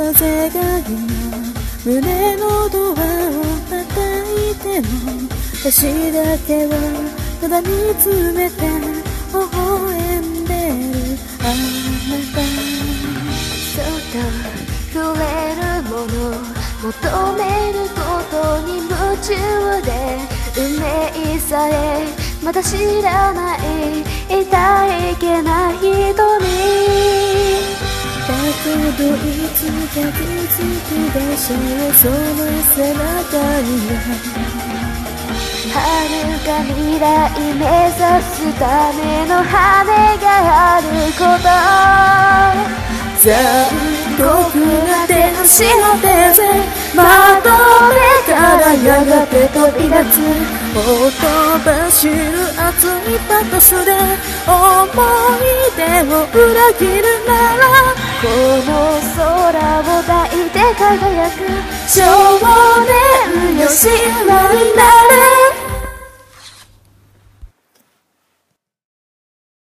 風が今胸のドアを叩いても私だけはただ見つめて微笑んでるあなた。 そっと触れるもの求めることに夢中で運命さえまだ知らない痛いけな瞳だけどいつか気づくでしょうその背中には遥か未来目指すための羽があること残酷な天使の手でまとめからやがて飛び立つほとばしる熱いパトスで思い出を裏切るならこの空を抱いて輝く少年よ神話にな